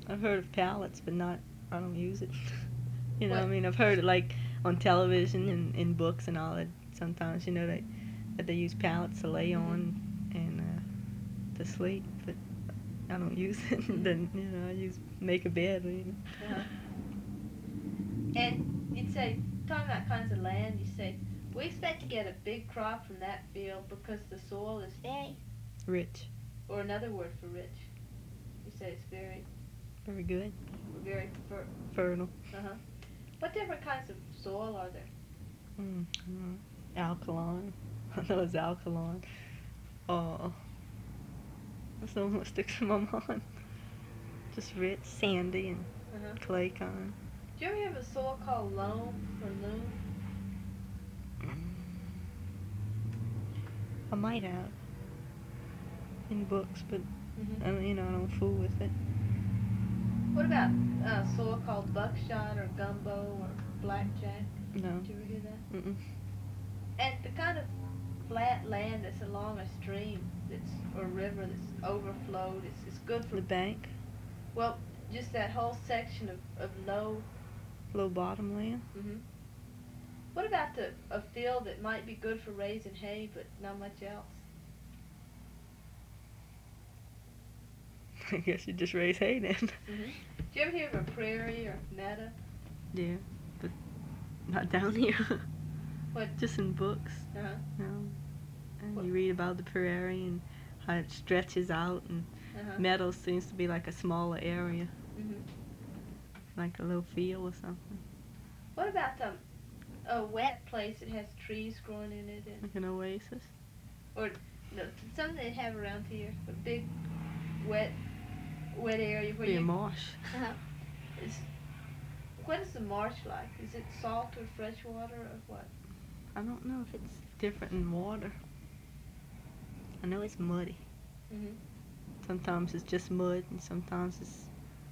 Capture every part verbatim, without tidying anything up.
I've heard of pallets, but not, I don't use it. You know, What? I mean, I've heard it like on television and in books and all that. Sometimes, you know, they that they use pallets to lay Mhm. on and uh, to sleep, but I don't use it. Then, you know, I use make a bed. You know. Uh-huh. And you'd say, talking about kinds of land, you say, we expect to get a big crop from that field because the soil is very, Rich, or another word for rich. You say it's very, very good, very fer- fertile. Uh-huh. What different kinds of soil are there? Mm, mm, alkaline. I know it's alkaline. Oh, that's the one that sticks in my mind. Just rich, sandy, and Uh-huh. clay kind. Do you ever have a soil called loam or loam? I might have in books, but Mm-hmm. I don't, you know, I don't fool with it. What about uh, soil called buckshot or gumbo or blackjack? No. Did you ever hear that? Mm-mm. And the kind of flat land that's along a stream that's or river that's overflowed, it's, it's good for The bank, well, just that whole section of, of low. low bottom land. Mm-hmm. What about the a field that might be good for raising hay but not much else? I guess you just raise hay then. Mm-hmm. Do you ever hear of a prairie or meadow? Yeah, but not down here. What? Just in books. Uh-huh. You know, and What? you read about the prairie and how it stretches out, and Uh-huh. meadow seems to be like a smaller area, Mm-hmm. like a little field or something, What about um, a wet place that has trees growing in it and like an oasis. or no, something they have around here, a big wet wet area where Be a you marsh. uh-huh. Is, what is the marsh like? Is it salt or fresh water or what? I don't know if it's different in water. I know it's muddy. Mm-hmm. Sometimes it's just mud, and sometimes it's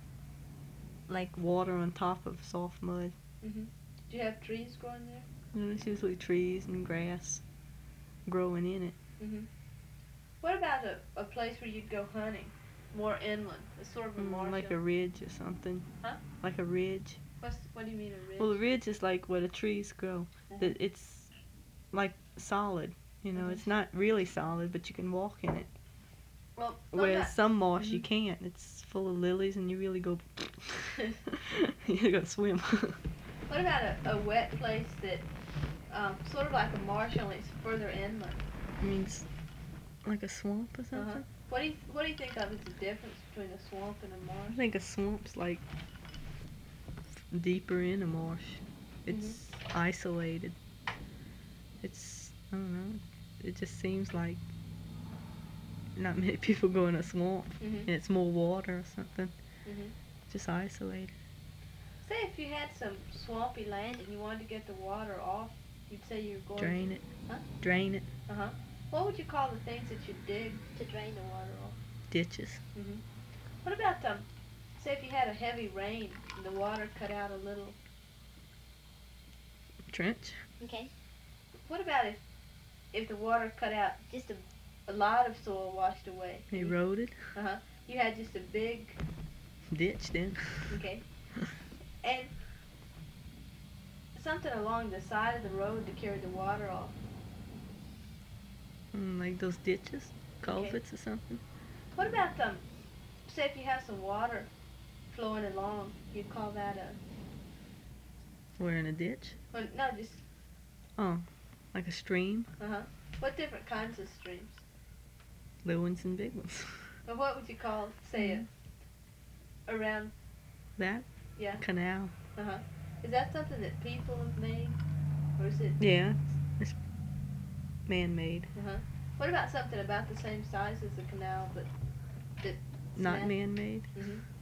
like water on top of soft mud. Mm-hmm. Do you have trees growing there? You know, it's usually trees and grass growing in it. Mm-hmm. What about a, a place where you'd go hunting, more inland, a sort of a Mm, marsh? like a ridge or something. Huh? Like a ridge. What's, what do you mean a ridge? Well, a ridge is like where the trees grow. Uh-huh. That it's like solid. You know, Mhm. it's not really solid, but you can walk in it. Well, what Whereas about- some marsh you Mhm. can't. It's full of lilies, and you really go. You gotta swim. What about a, a wet place that, um, sort of like a marsh, only it's further inland? I mean, it's like a swamp or something. Uh-huh. What do you What do you think of as the difference between a swamp and a I marsh? think a swamp's like deeper in a marsh. It's Mm-hmm. isolated. It's, I don't know, it just seems like not many people go in a swamp, Mm-hmm. and it's more water or something. Mm-hmm. Just isolated. Say if you had some swampy land and you wanted to get the water off, you'd say you were going Drain to, it. Huh? Drain it. Uh-huh. What would you call the things that you dig to drain the water off? Ditches. Mm-hmm. What about, um, say if you had a heavy rain and the water cut out a little. Trench. Okay. What about if if the water cut out just a, a lot of soil washed away? Eroded. Uh-huh. You had just a big, Ditch then. okay. And something along the side of the road to carry the water off. Mm, like those ditches. Culverts or something. What about um, say if you have some water flowing along, you'd call that a, We're in a ditch. well, no, just, Oh, like a stream. uh-huh. What different kinds of streams? Little ones and big ones. Or what would you call, say, a, around, That? yeah, Canal. uh-huh. Is that something that people have made? Or is it, Yeah, it's man-made. uh-huh. What about something about the same size as the canal, but that Not smashed- man-made. Mhm.